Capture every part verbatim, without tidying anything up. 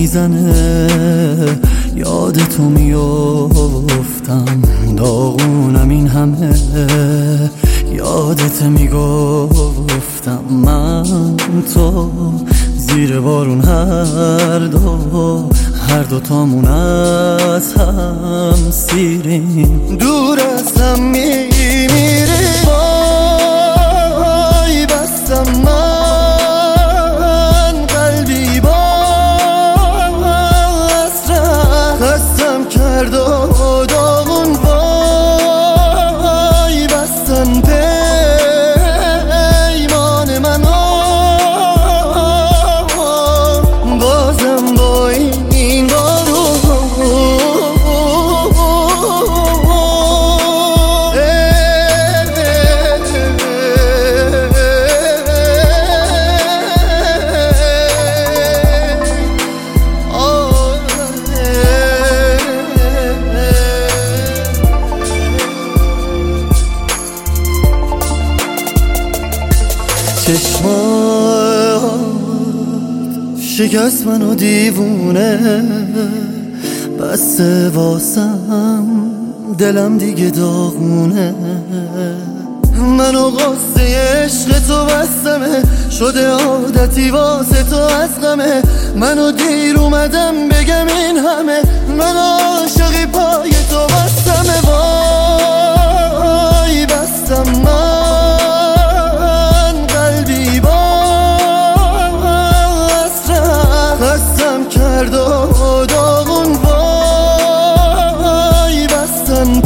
میزنه، یاد تو میافتم، داغونم این همه، یادت میگفتم من تو زیر بارون هر دو هر دو تامون از هم سیریم، دور از هم میمیریم. وای بستم من قلبی با حسرت، خستم کرد و داغون. وای بستن پیمان من بازم با این بارو چشمات شکست منو دیوونه، بسته واسم دلم دیگه داغونه، منو قصه عشق تو بستمه، شده عادتی واسه تو از غمه، منو دیر اومدم بگم این همه، من عاشقی پای تو بستمه. وای بستم من قلبی با حسرت، خستم کرد و داغون. وای بستن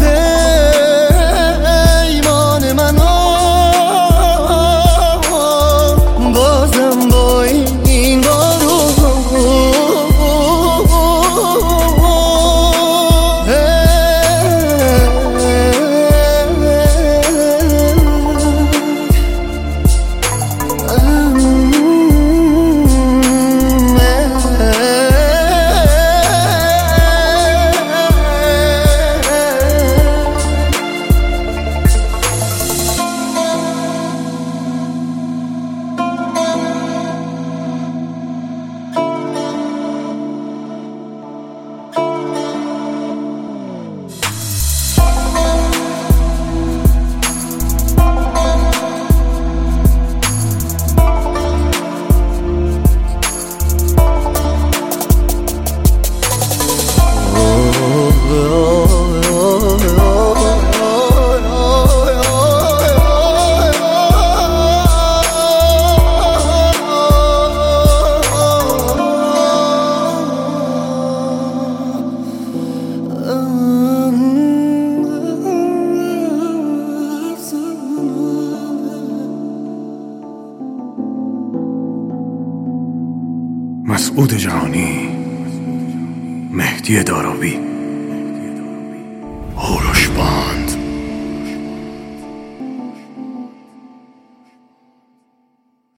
پیمان من بازم با این بارو مسعود جهانی، مهدی داراوی.